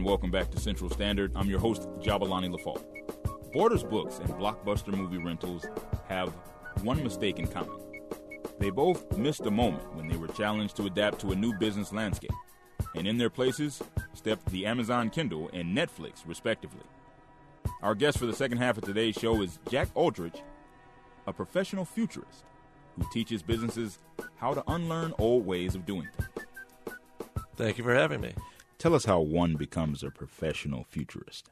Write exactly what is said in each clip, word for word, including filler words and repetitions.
and welcome back to Central Standard. I'm your host, Jabalani Lafalt. Borders Books and Blockbuster Movie Rentals have one mistake in common. They both missed a moment when they were challenged to adapt to a new business landscape. And in their places stepped the Amazon Kindle and Netflix, respectively. Our guest for the second half of today's show is Jack Aldrich, a professional futurist who teaches businesses how to unlearn old ways of doing things. Thank you for having me. Tell us how one becomes a professional futurist.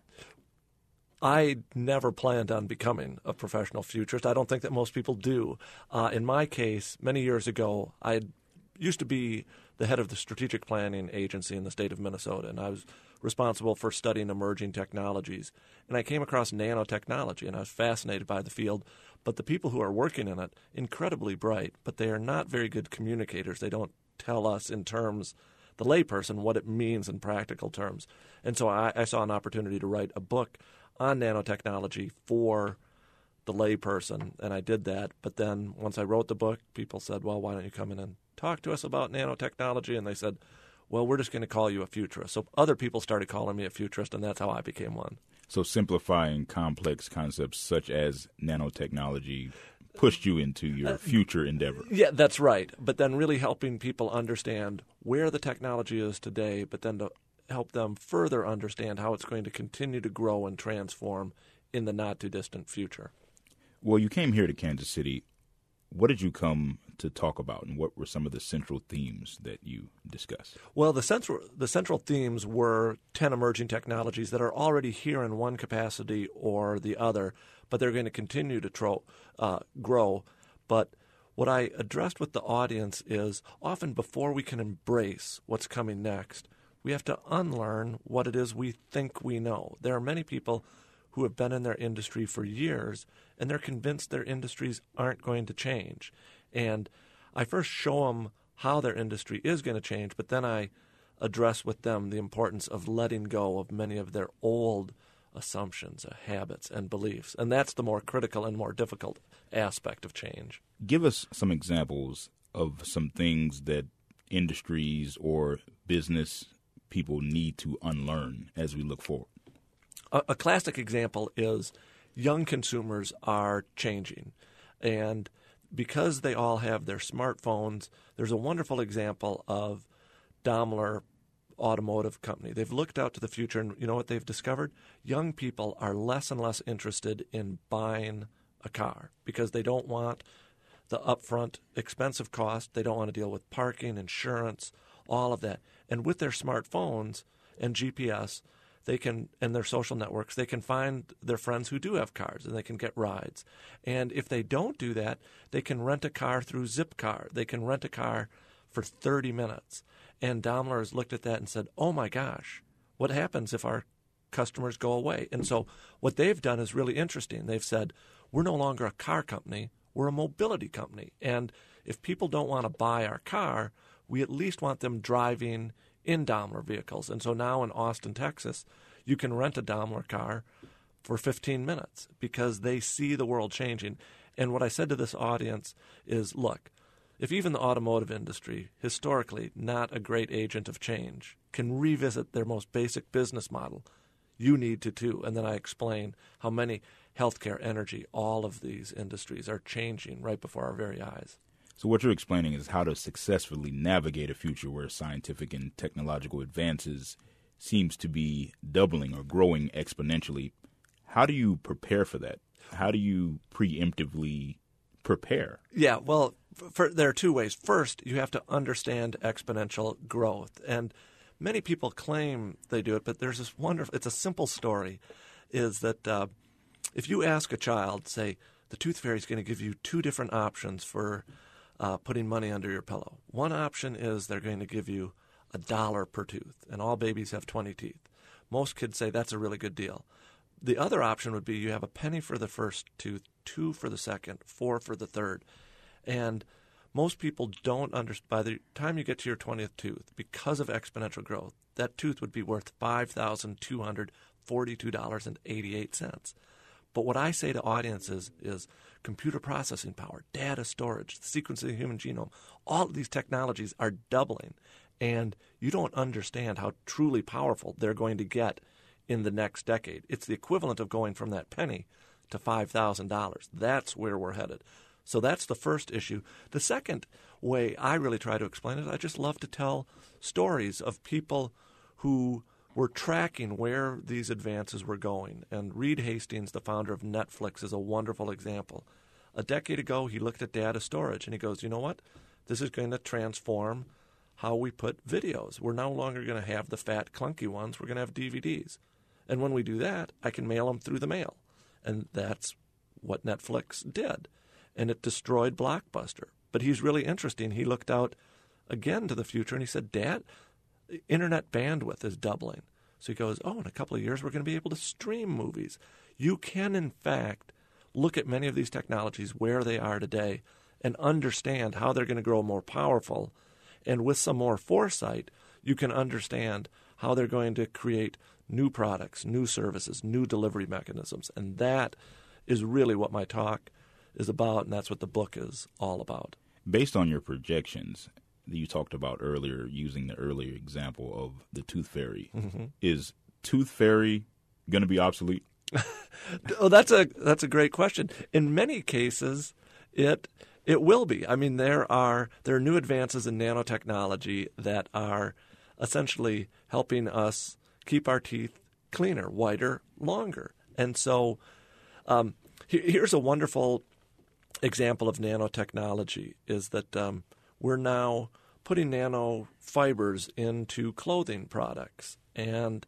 I never planned on becoming a professional futurist. I don't think that most people do. Uh, in my case, many years ago, I had used to be the head of the strategic planning agency in the state of Minnesota, and I was responsible for studying emerging technologies. And I came across nanotechnology, and I was fascinated by the field. But the people who are working in it, incredibly bright, but they are not very good communicators. They don't tell us in terms, the layperson, what it means in practical terms. And so I, I saw an opportunity to write a book on nanotechnology for the layperson, and I did that. But then once I wrote the book, people said, well, why don't you come in and talk to us about nanotechnology? And they said, well, we're just going to call you a futurist. So other people started calling me a futurist, and that's how I became one. So simplifying complex concepts such as nanotechnology pushed you into your future endeavor. Yeah, that's right. But then really helping people understand where the technology is today, but then to help them further understand how it's going to continue to grow and transform in the not-too-distant future. Well, you came here to Kansas City. What did you come to talk about, and what were some of the central themes that you discussed? Well, the central the central themes were ten emerging technologies that are already here in one capacity or the other, but they're going to continue to tro- uh, grow. But what I addressed with the audience is often before we can embrace what's coming next, we have to unlearn what it is we think we know. There are many people who have been in their industry for years, and they're convinced their industries aren't going to change. And I first show them how their industry is going to change, but then I address with them the importance of letting go of many of their old assumptions, uh, habits, and beliefs. And that's the more critical and more difficult aspect of change. Give us some examples of some things that industries or business people need to unlearn as we look forward. A, a classic example is young consumers are changing. And because they all have their smartphones, there's a wonderful example of Daimler Automotive Company. They've looked out to the future, and you know what they've discovered? Young people are less and less interested in buying a car because they don't want the upfront expensive cost. They don't want to deal with parking, insurance, all of that. And with their smartphones and G P S, they can, and their social networks, they can find their friends who do have cars, and they can get rides. And if they don't do that, they can rent a car through Zipcar. They can rent a car for thirty minutes. And Daimler has looked at that and said, oh my gosh, what happens if our customers go away? And so what they've done is really interesting. They've said, we're no longer a car company, we're a mobility company. And if people don't want to buy our car, we at least want them driving in Daimler vehicles. And so now in Austin, Texas, you can rent a Daimler car for fifteen minutes because they see the world changing. And what I said to this audience is, look, if even the automotive industry, historically not a great agent of change, can revisit their most basic business model, you need to too. And then I explain how many healthcare, energy, all of these industries are changing right before our very eyes. So what you're explaining is how to successfully navigate a future where scientific and technological advances seems to be doubling or growing exponentially. How do you prepare for that? How do you preemptively prepare? Yeah, well, for, there are two ways. First, you have to understand exponential growth. And many people claim they do it, but there's this wonderful, it's a simple story, is that uh, if you ask a child, say, the tooth fairy is going to give you two different options for uh, putting money under your pillow. One option is they're going to give you a dollar per tooth, and all babies have twenty teeth. Most kids say that's a really good deal. The other option would be you have a penny for the first tooth, two for the second, four for the third. And most people don't understand, by the time you get to your twentieth tooth, because of exponential growth, that tooth would be worth five thousand two hundred forty-two dollars and eighty-eight cents. But what I say to audiences is computer processing power, data storage, the sequencing of the human genome, all of these technologies are doubling. And you don't understand how truly powerful they're going to get in the next decade. It's the equivalent of going from that penny to five thousand dollars. That's where we're headed. So that's the first issue. The second way I really try to explain it, I just love to tell stories of people who were tracking where these advances were going. And Reed Hastings, the founder of Netflix, is a wonderful example. A decade ago, he looked at data storage and he goes, you know what? This is going to transform how we put videos. We're no longer going to have the fat, clunky ones. We're going to have D V Ds. And when we do that, I can mail them through the mail. And that's what Netflix did. And it destroyed Blockbuster. But he's really interesting. He looked out again to the future and he said, Dad, internet bandwidth is doubling. So he goes, oh, in a couple of years, we're going to be able to stream movies. You can, in fact, look at many of these technologies where they are today and understand how they're going to grow more powerful. And with some more foresight, you can understand how they're going to create new products, new services, new delivery mechanisms. And that is really what my talk is about, and that's what the book is all about. Based on your projections that you talked about earlier, using the earlier example of the Tooth Fairy, mm-hmm. is Tooth Fairy going to be obsolete? Oh, that's a that's a great question. In many cases, it it will be. I mean, there are there are new advances in nanotechnology that are essentially helping us keep our teeth cleaner, whiter, longer. And so, um, here's a wonderful example of nanotechnology: is that um, we're now putting nanofibers into clothing products, and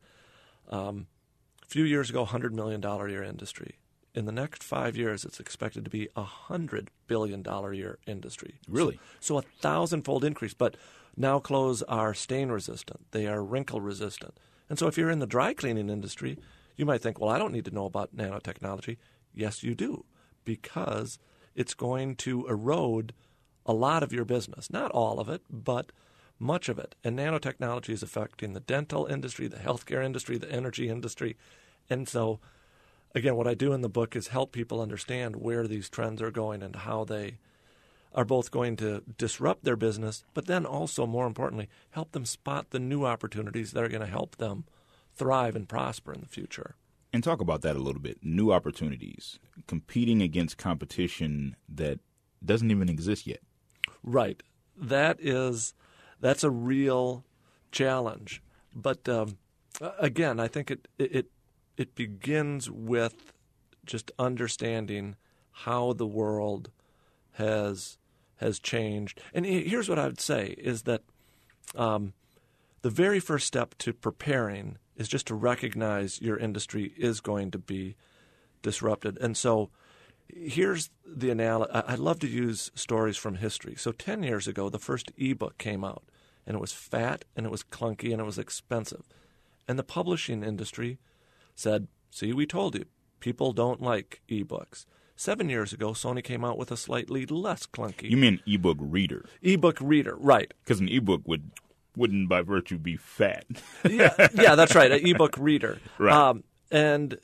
um, a few years ago, one hundred million dollars a year industry. In the next five years, it's expected to be a one hundred billion dollars a year industry. Really? So, so a thousand-fold increase. But now clothes are stain-resistant. They are wrinkle-resistant. And so if you're in the dry cleaning industry, you might think, well, I don't need to know about nanotechnology. Yes, you do, because it's going to erode a lot of your business. Not all of it, but much of it. And nanotechnology is affecting the dental industry, the healthcare industry, the energy industry. And so, again, what I do in the book is help people understand where these trends are going and how they are both going to disrupt their business, but then also, more importantly, help them spot the new opportunities that are going to help them thrive and prosper in the future. And talk about that a little bit. New opportunities, competing against competition that doesn't even exist yet. Right. That is, that's a real challenge. But um, again, I think it it it begins with just understanding how the world has has changed. And here's what I would say is that um, the very first step to preparing is just to recognize your industry is going to be disrupted. And so here's the analogy. I love to use stories from history. So ten years ago, the first ebook came out, and it was fat, and it was clunky, and it was expensive. And the publishing industry said, see, we told you, people don't like ebooks. Seven years ago, Sony came out with a slightly less clunky. You mean ebook reader? Ebook reader, right. Because an ebook would, wouldn't by virtue be fat. yeah, yeah, that's right, an ebook reader. Right. Um, and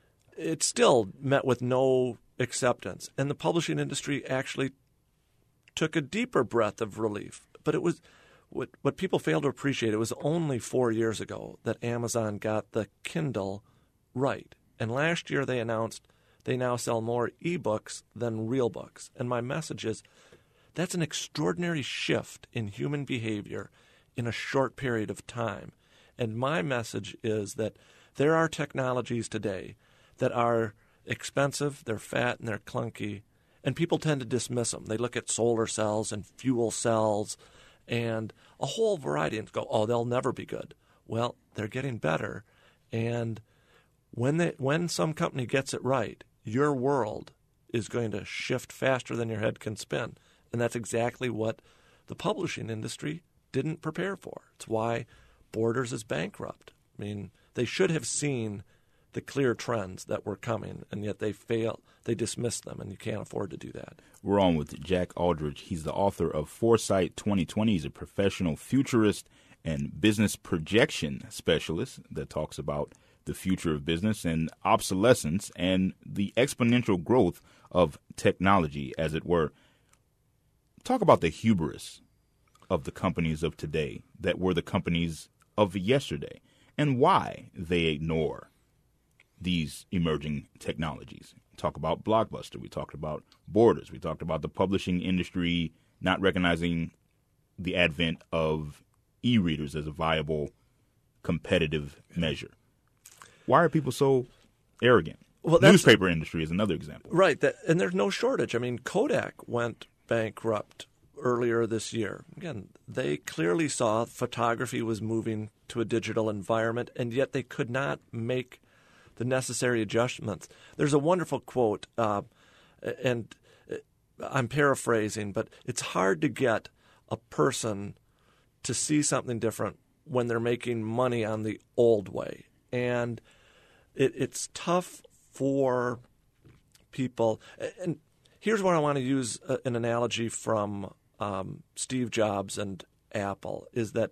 it still met with no acceptance. And the publishing industry actually took a deeper breath of relief. But it was what, what people fail to appreciate, it was only four years ago that Amazon got the Kindle right. And last year they announced they now sell more ebooks than real books. And my message is that's an extraordinary shift in human behavior in a short period of time. And my message is that there are technologies today that are expensive, they're fat, and they're clunky, and people tend to dismiss them. They look at solar cells and fuel cells and a whole variety and go, oh, they'll never be good. Well, they're getting better, and when they, when some company gets it right, your world is going to shift faster than your head can spin. And that's exactly what the publishing industry didn't prepare for. It's why Borders is bankrupt. I mean, they should have seen the clear trends that were coming, and yet they fail. They dismissed them, and you can't afford to do that. We're on with Jack Aldrich. He's the author of Foresight twenty twenty. He's a professional futurist and business projection specialist that talks about the future of business and obsolescence and the exponential growth of technology, as it were. Talk about the hubris of the companies of today that were the companies of yesterday, and why they ignore these emerging technologies. We talk about Blockbuster. We talked about Borders. We talked about the publishing industry not recognizing the advent of e-readers as a viable competitive measure. Why are people so arrogant? Well, that's, newspaper industry is another example. Right, that, and there's no shortage. I mean, Kodak went bankrupt earlier this year. Again, they clearly saw photography was moving to a digital environment, and yet they could not make the necessary adjustments. There's a wonderful quote, uh, and I'm paraphrasing, but it's hard to get a person to see something different when they're making money on the old way. And it, it's tough for people. And here's where I want to use an analogy from um, Steve Jobs and Apple, is that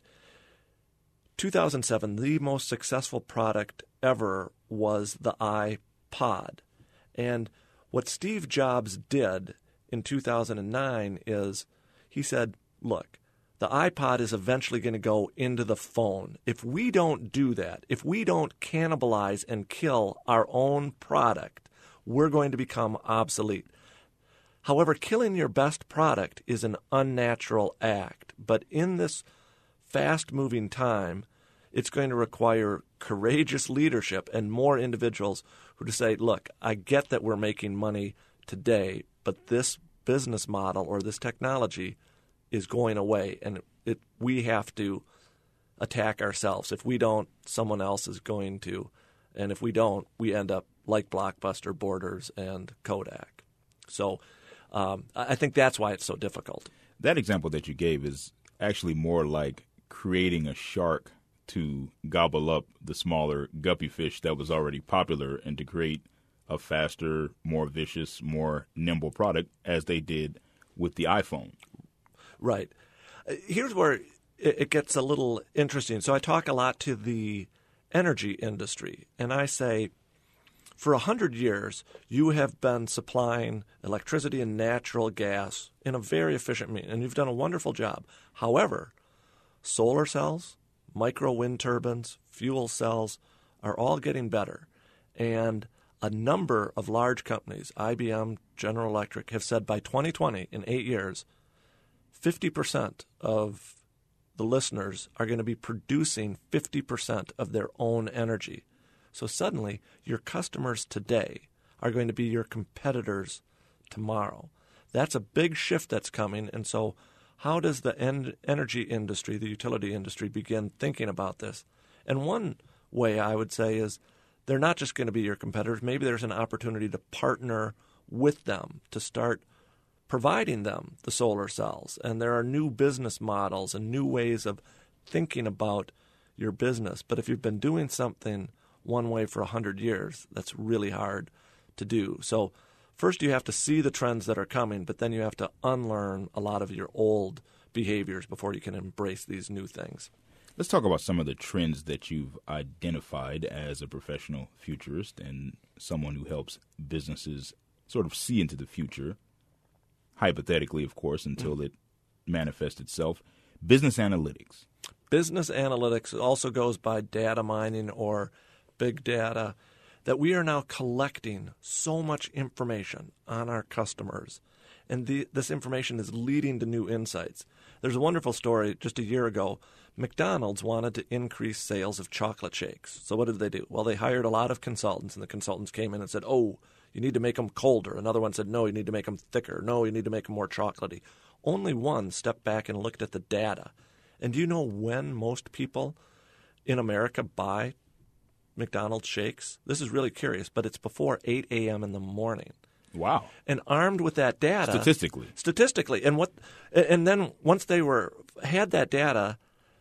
two thousand seven, the most successful product ever was the iPod. And what Steve Jobs did in two thousand nine is he said, look, the iPod is eventually going to go into the phone. If we don't do that, if we don't cannibalize and kill our own product, we're going to become obsolete. However, killing your best product is an unnatural act. But in this fast-moving time, it's going to require courageous leadership and more individuals who to say, look, I get that we're making money today, but this business model or this technology is going away, and it, we have to attack ourselves. If we don't, someone else is going to. And if we don't, we end up like Blockbuster, Borders, and Kodak. So um, I think that's why it's so difficult. That example that you gave is actually more like creating a shark to gobble up the smaller guppy fish that was already popular and to create a faster, more vicious, more nimble product as they did with the iPhone. Right. Here's where it gets a little interesting. So I talk a lot to the energy industry, and I say, for one hundred years, you have been supplying electricity and natural gas in a very efficient means, and you've done a wonderful job. However, solar cells, micro wind turbines, fuel cells are all getting better. And a number of large companies, I B M, General Electric, have said by twenty twenty, in eight years, fifty percent of the listeners are going to be producing fifty percent of their own energy. So suddenly, your customers today are going to be your competitors tomorrow. That's a big shift that's coming. And so how does the en- energy industry, the utility industry, begin thinking about this? And one way I would say is they're not just going to be your competitors. Maybe there's an opportunity to partner with them to start providing them the solar cells. And there are new business models and new ways of thinking about your business. But if you've been doing something one way for one hundred years, that's really hard to do. So first you have to see the trends that are coming, but then you have to unlearn a lot of your old behaviors before you can embrace these new things. Let's talk about some of the trends that you've identified as a professional futurist and someone who helps businesses sort of see into the future, hypothetically, of course, until mm. it manifests itself. Business analytics. Business analytics also goes by data mining or big data, that we are now collecting so much information on our customers, and the, this information is leading to new insights. There's a wonderful story. Just a year ago, McDonald's wanted to increase sales of chocolate shakes. So what did they do? Well, they hired a lot of consultants, and the consultants came in and said, oh, you need to make them colder. Another one said, no, you need to make them thicker. No, you need to make them more chocolatey. Only one stepped back and looked at the data. And do you know when most people in America buy McDonald's shakes? This is really curious, but it's before eight a.m. in the morning. Wow. And armed with that data. Statistically. Statistically. And what? And then once they were had that data,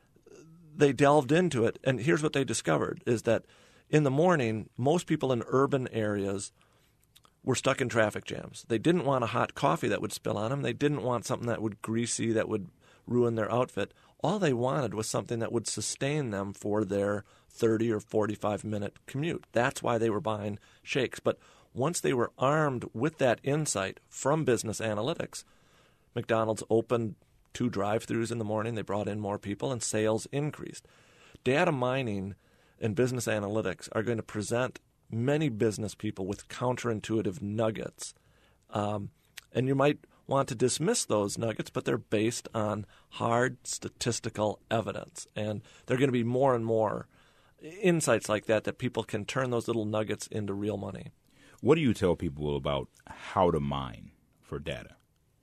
they delved into it. And here's what they discovered is that in the morning, most people in urban areas were stuck in traffic jams. They didn't want a hot coffee that would spill on them. They didn't want something that would greasy, that would ruin their outfit. All they wanted was something that would sustain them for their thirty or forty-five minute commute. That's why they were buying shakes. But once they were armed with that insight from business analytics, McDonald's opened two drive-thrus in the morning. They brought in more people, and sales increased. Data mining and business analytics are going to present many business people with counterintuitive nuggets. Um, and you might want to dismiss those nuggets, but they're based on hard statistical evidence. And there are going to be more and more insights like that that people can turn those little nuggets into real money. What do you tell people about how to mine for data?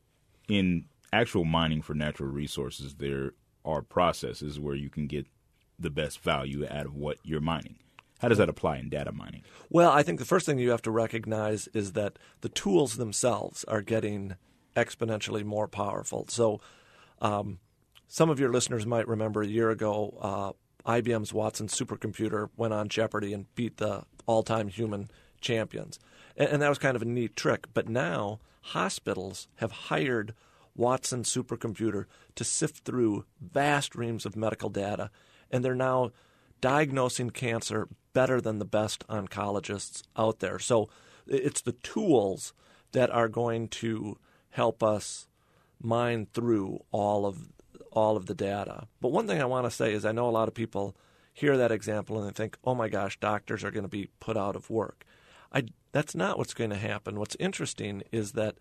In actual mining for natural resources, there are processes where you can get the best value out of what you're mining. How does that apply in data mining? Well, I think the first thing you have to recognize is that the tools themselves are getting exponentially more powerful. So um, some of your listeners might remember a year ago, uh, I B M's Watson supercomputer went on Jeopardy and beat the all-time human champions. And, and that was kind of a neat trick. But now hospitals have hired Watson supercomputer to sift through vast reams of medical data, and they're now diagnosing cancer better than the best oncologists out there. So it's the tools that are going to help us mine through all of all of the data. But one thing I want to say is I know a lot of people hear that example and they think, oh my gosh, doctors are going to be put out of work. I, that's not what's going to happen. What's interesting is that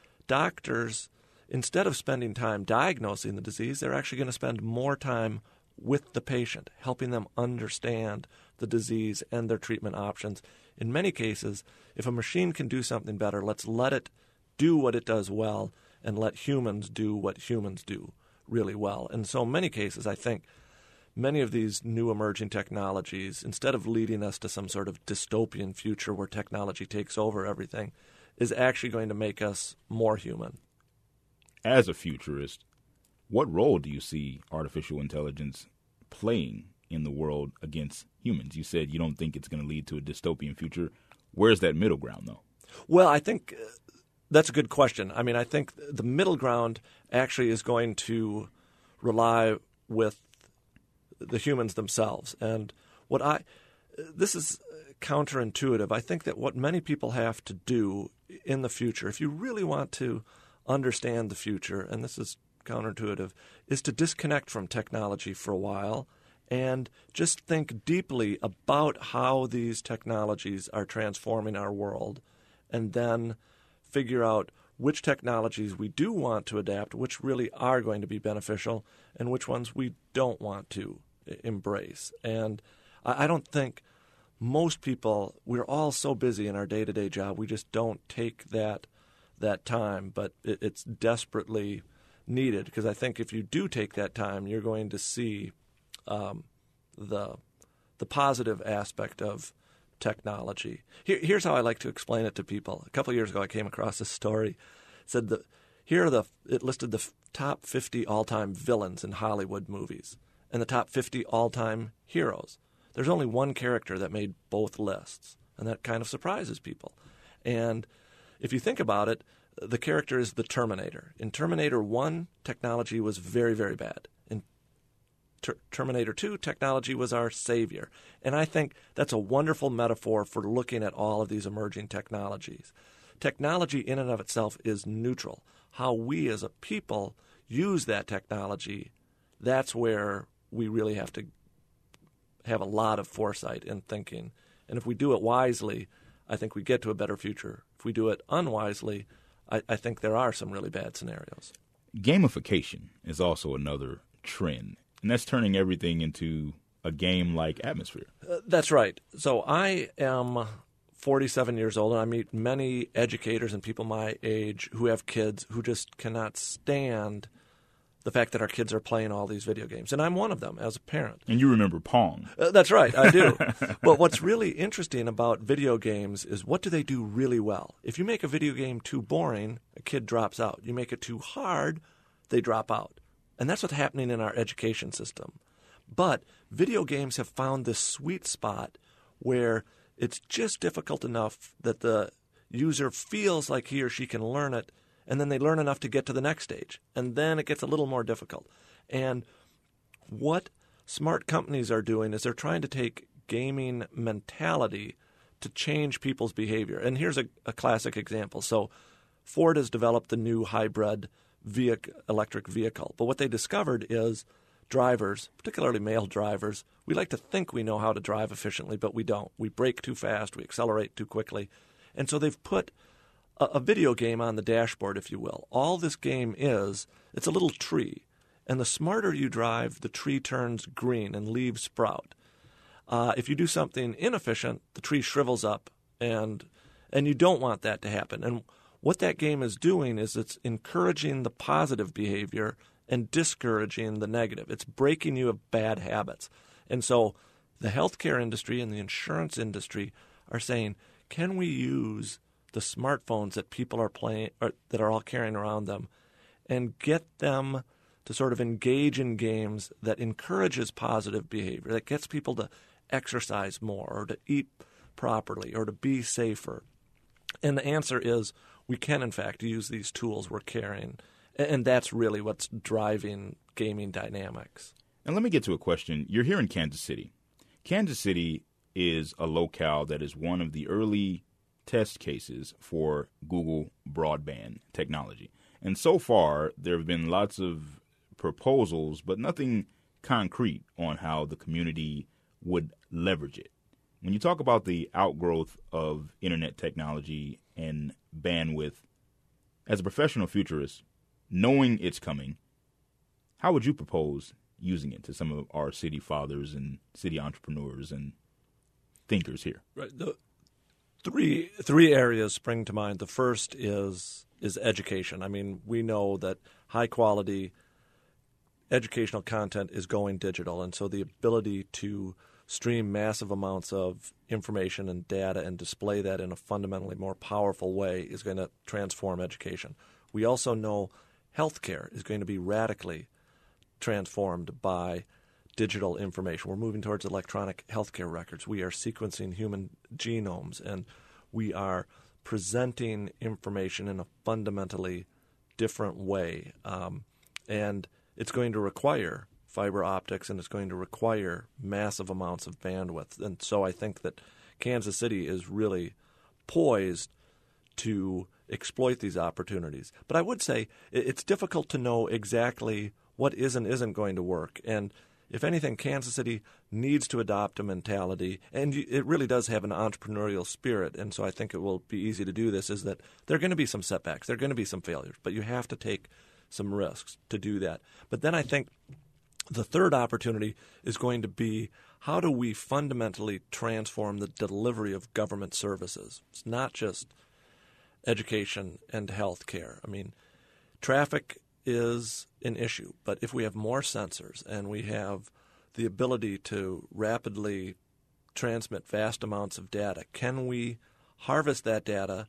doctors, instead of spending time diagnosing the disease, they're actually going to spend more time with the patient, helping them understand the disease and their treatment options. In many cases, if a machine can do something better, let's let it do what it does well and let humans do what humans do really well. And so in many cases, I think many of these new emerging technologies, instead of leading us to some sort of dystopian future where technology takes over everything, is actually going to make us more human. As a futurist, what role do you see artificial intelligence playing in the world against humans? You said you don't think it's going to lead to a dystopian future. Where's that middle ground, though? Well, I think that's a good question. I mean, I think the middle ground actually is going to rely with the humans themselves. And what I this is counterintuitive. I think that what many people have to do in the future, if you really want to understand the future, and this is counterintuitive, is to disconnect from technology for a while and just think deeply about how these technologies are transforming our world, and then figure out which technologies we do want to adapt, which really are going to be beneficial, and which ones we don't want to embrace. And I don't think most people, we're all so busy in our day-to-day job, we just don't take that that time, but it, it's desperately needed, because I think if you do take that time, you're going to see um, the the positive aspect of technology. Here, here's how I like to explain it to people. A couple of years ago, I came across this story. It said that here are the it listed the top fifty all-time villains in Hollywood movies and the top fifty all-time heroes. There's only one character that made both lists, and that kind of surprises people. And if you think about it, the character is the Terminator. In Terminator one, technology was very, very bad. In Ter- Terminator two, technology was our savior. And I think that's a wonderful metaphor for looking at all of these emerging technologies. Technology in and of itself is neutral. How we as a people use that technology, that's where we really have to have a lot of foresight in thinking. And if we do it wisely, I think we get to a better future. If we do it unwisely, I, I think there are some really bad scenarios. Gamification is also another trend, and that's turning everything into a game-like atmosphere. Uh, that's right. So I am forty-seven years old, and I meet many educators and people my age who have kids who just cannot stand the fact that our kids are playing all these video games. And I'm one of them as a parent. And you remember Pong. Uh, that's right, I do. But what's really interesting about video games is what do they do really well? If you make a video game too boring, a kid drops out. You make it too hard, they drop out. And that's what's happening in our education system. But video games have found this sweet spot where it's just difficult enough that the user feels like he or she can learn it, and then they learn enough to get to the next stage. And then it gets a little more difficult. And what smart companies are doing is they're trying to take gaming mentality to change people's behavior. And here's a, a classic example. So Ford has developed the new hybrid vehicle, electric vehicle. But what they discovered is drivers, particularly male drivers, we like to think we know how to drive efficiently, but we don't. We brake too fast, we accelerate too quickly. And so they've put a, a video game on the dashboard, if you will. All this game is, it's a little tree. And the smarter you drive, the tree turns green and leaves sprout. Uh, if you do something inefficient, the tree shrivels up, and and you don't want that to happen. And what that game is doing is it's encouraging the positive behavior and discouraging the negative. It's breaking you of bad habits. And so the healthcare industry and the insurance industry are saying, can we use the smartphones that people are playing, or that are all carrying around them, and get them to sort of engage in games that encourages positive behavior, that gets people to exercise more or to eat properly or to be safer? And the answer is we can, in fact, use these tools we're carrying. And that's really what's driving gaming dynamics. And let me get to a question. You're here in Kansas City. Kansas City is a locale that is one of the early test cases for Google broadband technology. And so far, there have been lots of proposals, but nothing concrete on how the community would leverage it. When you talk about the outgrowth of internet technology and bandwidth, as a professional futurist, knowing it's coming, how would you propose using it to some of our city fathers and city entrepreneurs and thinkers here? Right. The three three areas spring to mind. The first is is education. I mean, we know that high quality educational content is going digital, and so the ability to stream massive amounts of information and data and display that in a fundamentally more powerful way is going to transform education. We also know healthcare is going to be radically transformed by digital information. We're moving towards electronic healthcare records. We are sequencing human genomes, and we are presenting information in a fundamentally different way. Um, and it's going to require fiber optics, and it's going to require massive amounts of bandwidth. And so I think that Kansas City is really poised to exploit these opportunities. But I would say it's difficult to know exactly what is and isn't going to work. And if anything, Kansas City needs to adopt a mentality, and it really does have an entrepreneurial spirit, and so I think it will be easy to do this, is that there are going to be some setbacks, there are going to be some failures, but you have to take some risks to do that. But then I think the third opportunity is going to be, how do we fundamentally transform the delivery of government services? It's not just education and health care. I mean, traffic is an issue, but if we have more sensors and we have the ability to rapidly transmit vast amounts of data, can we harvest that data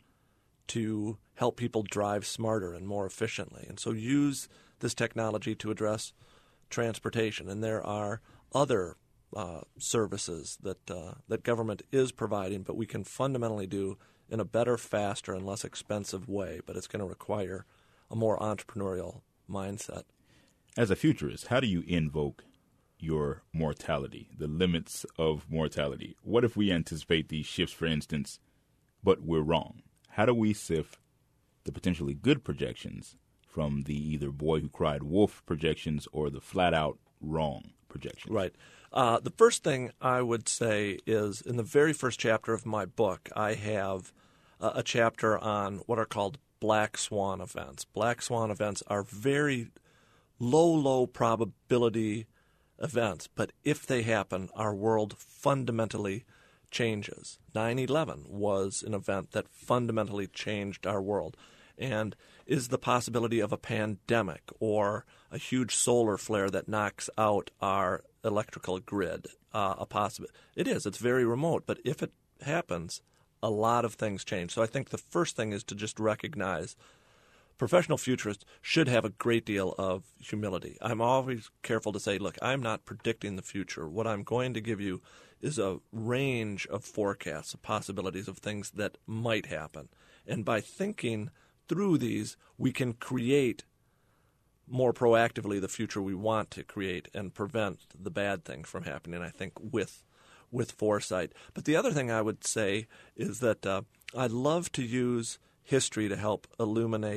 to help people drive smarter and more efficiently? And so use this technology to address transportation. And there are other uh, services that uh, that government is providing, but we can fundamentally do in a better, faster, and less expensive way. But it's going to require a more entrepreneurial mindset. As a futurist, how do you invoke your mortality, the limits of mortality? What if we anticipate these shifts, for instance, but we're wrong? How do we sift the potentially good projections from the either boy who cried wolf projections or the flat-out wrong projections? Right. Uh, the first thing I would say is, in the very first chapter of my book, I have uh, a chapter on what are called black swan events. Black swan events are very low, low probability events, but if they happen, our world fundamentally changes. nine eleven was an event that fundamentally changed our world. And is the possibility of a pandemic or a huge solar flare that knocks out our electrical grid uh, a possibility? It is. It's very remote. But if it happens, a lot of things change. So I think the first thing is to just recognize professional futurists should have a great deal of humility. I'm always careful to say, look, I'm not predicting the future. What I'm going to give you is a range of forecasts, of possibilities of things that might happen. And by thinking through these, we can create more proactively the future we want to create and prevent the bad things from happening, I think, with with foresight. But the other thing I would say is that uh, I love to use history to help illuminate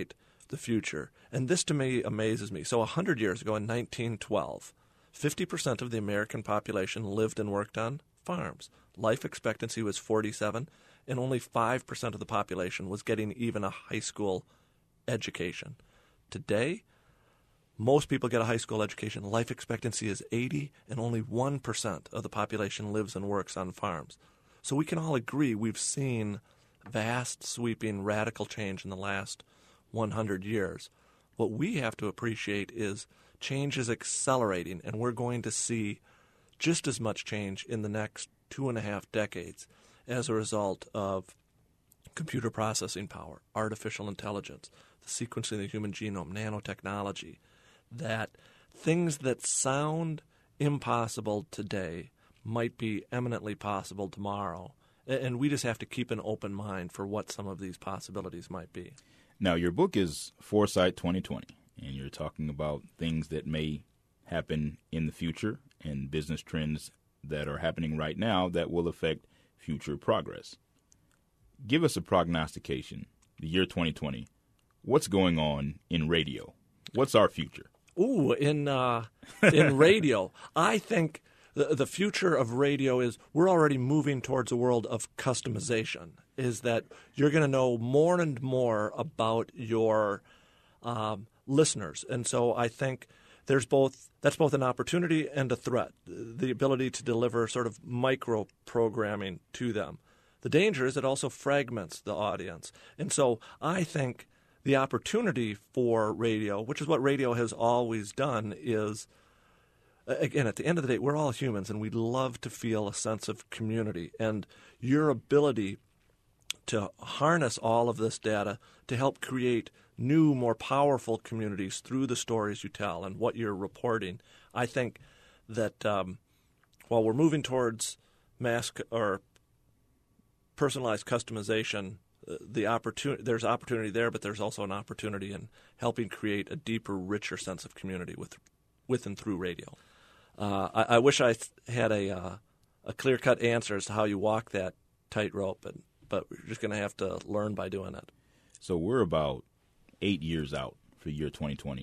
the future. And this to me amazes me. So one hundred years ago in nineteen twelve, fifty percent of the American population lived and worked on farms. Life expectancy was forty-seven, and only five percent of the population was getting even a high school education. Today, most people get a high school education. Life expectancy is eighty, and only one percent of the population lives and works on farms. So we can all agree we've seen vast, sweeping, radical change in the last one hundred years. What we have to appreciate is change is accelerating, and we're going to see just as much change in the next two and a half decades as a result of computer processing power, artificial intelligence, the sequencing of the human genome, nanotechnology, that things that sound impossible today might be eminently possible tomorrow. And we just have to keep an open mind for what some of these possibilities might be. Now, your book is Foresight twenty twenty, and you're talking about things that may happen in the future and business trends that are happening right now that will affect future progress. Give us a prognostication, the year twenty twenty. What's going on in radio? What's our future? Ooh, in uh, in radio, I think the, the future of radio is we're already moving towards a world of customization, is that you're going to know more and more about your um, listeners. And so I think there's both that's both an opportunity and a threat, the ability to deliver sort of micro programming to them. The danger is it also fragments the audience. And so I think the opportunity for radio, which is what radio has always done, is, again, at the end of the day, we're all humans, and we love to feel a sense of community. And your ability to harness all of this data to help create new, more powerful communities through the stories you tell and what you're reporting, I think that um, while we're moving towards mass or personalized customization, the opportunity there's opportunity there, but there's also an opportunity in helping create a deeper, richer sense of community with, with and through radio. Uh, I, I wish I had a uh, a clear-cut answer as to how you walk that tightrope, and but we're just going to have to learn by doing it. So we're about eight years out for year twenty twenty.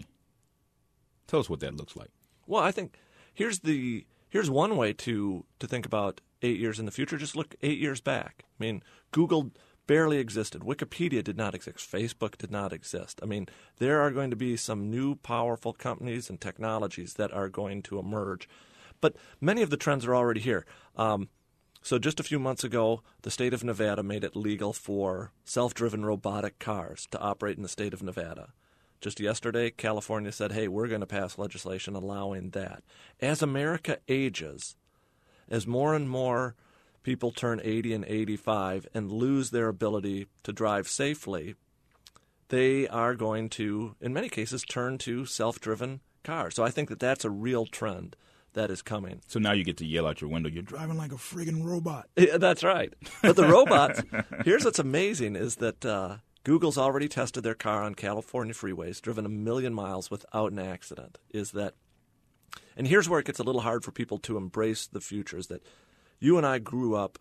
Tell us what that looks like. Well, I think here's the here's one way to to think about eight years in the future. Just look eight years back. I mean, Google barely existed. Wikipedia did not exist. Facebook did not exist. I mean, there are going to be some new powerful companies and technologies that are going to emerge. But many of the trends are already here. Um, so just a few months ago, the state of Nevada made it legal for self-driven robotic cars to operate in the state of Nevada. Just yesterday, California said, hey, we're going to pass legislation allowing that. As America ages, as more and more people turn eighty and eighty-five and lose their ability to drive safely, they are going to, in many cases, turn to self-driven cars. So I think that that's a real trend that is coming. So now you get to yell out your window, you're driving like a friggin' robot. Yeah, that's right. But the robots, here's what's amazing is that uh, Google's already tested their car on California freeways, driven a million miles without an accident, is that, and here's where it gets a little hard for people to embrace the future, is that you and I grew up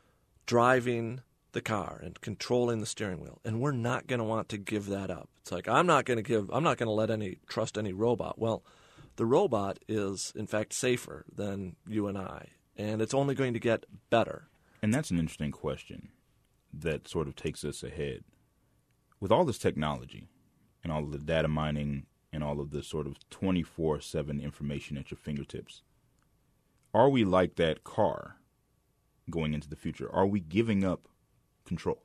driving the car and controlling the steering wheel, and we're not going to want to give that up. It's like, I'm not going to give, I'm not going to let any, trust any robot. Well, the robot is, in fact, safer than you and I, and it's only going to get better. And that's an interesting question that sort of takes us ahead. With all this technology and all of the data mining and all of this sort of twenty-four seven information at your fingertips, are we like that car going into the future? Are we giving up control?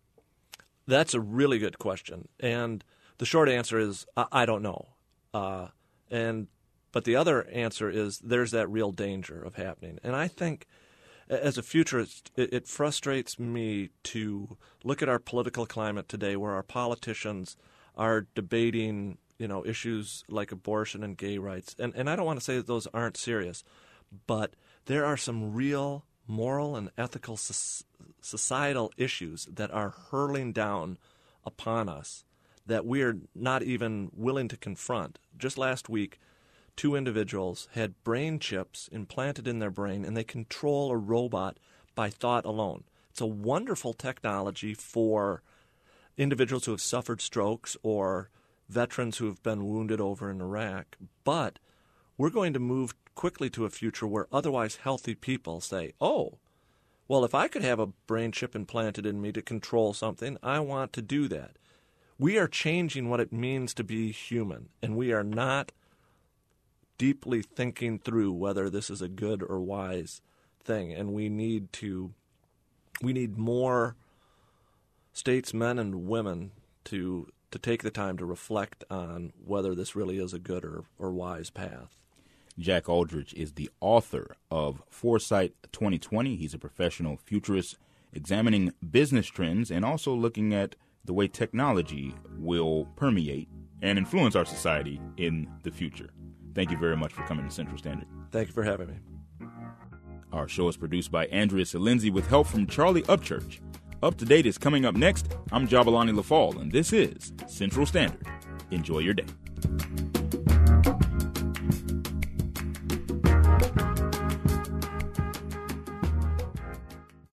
That's a really good question. And the short answer is, I, I don't know. Uh, and But the other answer is there's that real danger of happening. And I think as a futurist, it, it frustrates me to look at our political climate today where our politicians are debating, you know, issues like abortion and gay rights. And, and I don't want to say that those aren't serious, but there are some real moral and ethical societal issues that are hurling down upon us that we are not even willing to confront. Just last week, two individuals had brain chips implanted in their brain, and they control a robot by thought alone. It's a wonderful technology for individuals who have suffered strokes or veterans who have been wounded over in Iraq, but we're going to move quickly to a future where otherwise healthy people say, oh, well, if I could have a brain chip implanted in me to control something, I want to do that. We are changing what it means to be human, and we are not deeply thinking through whether this is a good or wise thing. And we need to, we need more statesmen and women to to take the time to reflect on whether this really is a good or, or wise path. Jack Aldrich is the author of Foresight twenty twenty. He's a professional futurist examining business trends and also looking at the way technology will permeate and influence our society in the future. Thank you very much for coming to Central Standard. Thank you for having me. Our show is produced by Andrea Salenzi with help from Charlie Upchurch. Up to Date is coming up next. I'm Jabalani LaFall, and this is Central Standard. Enjoy your day.